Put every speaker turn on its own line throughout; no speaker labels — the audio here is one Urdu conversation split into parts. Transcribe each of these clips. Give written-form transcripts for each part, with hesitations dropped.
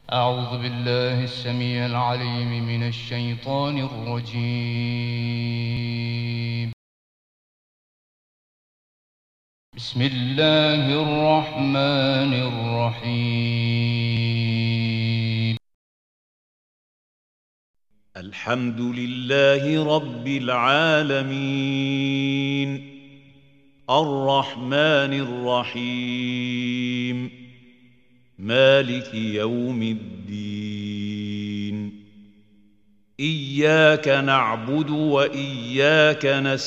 أعوذ بالله السميع العليم من الشيطان الرجيم. بسم الله الرحمن الرحيم.
الحمد لله رب العالمين الرحمن الرحيم مالك يوم الدين إياك نعبد وإياك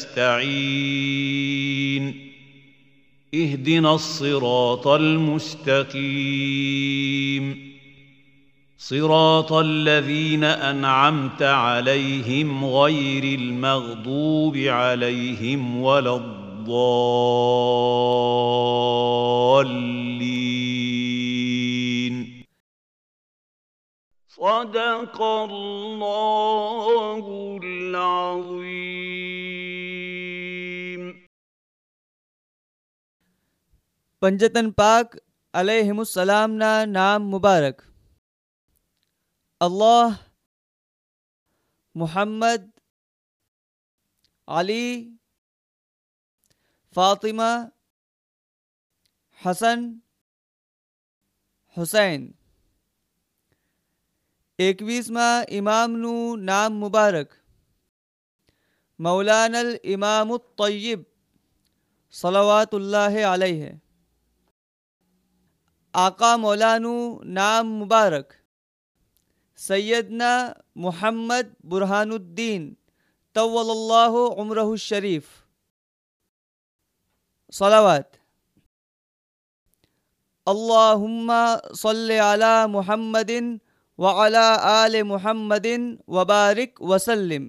نستعين اهدنا الصراط المستقيم صراط الذين أنعمت عليهم غير المغضوب عليهم ولا الضالين. صدق الله العظيم.
પંજતન પાક અલૈહિમુસ્સલામના નામ મુબારક. અલ્લાહ, મુહમ્મદ, અલી, ફાતિમા, હસન, હુસૈન. 21મા ઇમામનું નામ મુબારક. મૌલાનલ ઇમામુત તય્યબ સલાવાતુલ્લાહ અલૈહ. આકા મૌલાનું નામ મુબારક. सैयदना मुहम्मद बुरहानुद्दीन तव्वलल्लाहु उम्रहु शरीफ. सलावत. अल्लाहुम्मा सल्लि अला मुहम्मदिन व अला आले मुहम्मदिन व बारिक वसल्लिम.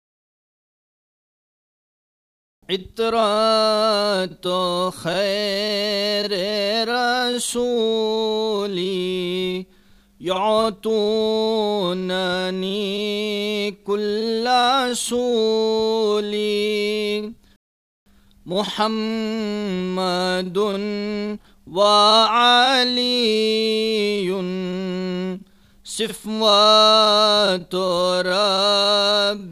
इतरातो खैर रसूली يعطونني كل سولي محمد وعلي صفوات رب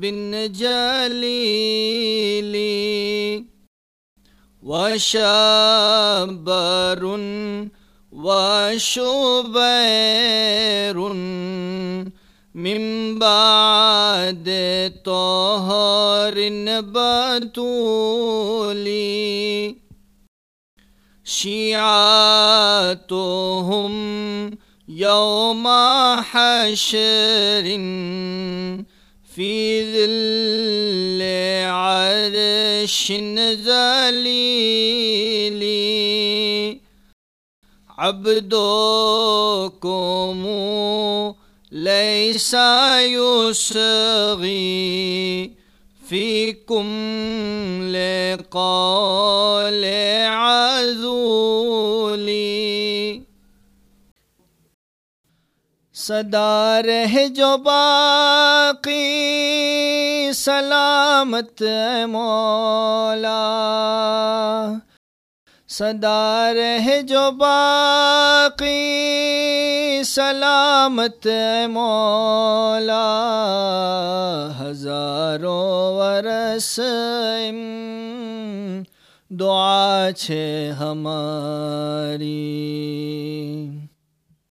جليل وشبر وشبير من بعد طهر بتولي شيعتهم يوم حشر في ظل عرش ذليل عبدكم ليس يصغي فيكم لقال عذولي सदा रहे जो बाकी सलामत मौला सदा रहे जो बाकी सलामत मौला हजारों वरस दुआ छे हमारी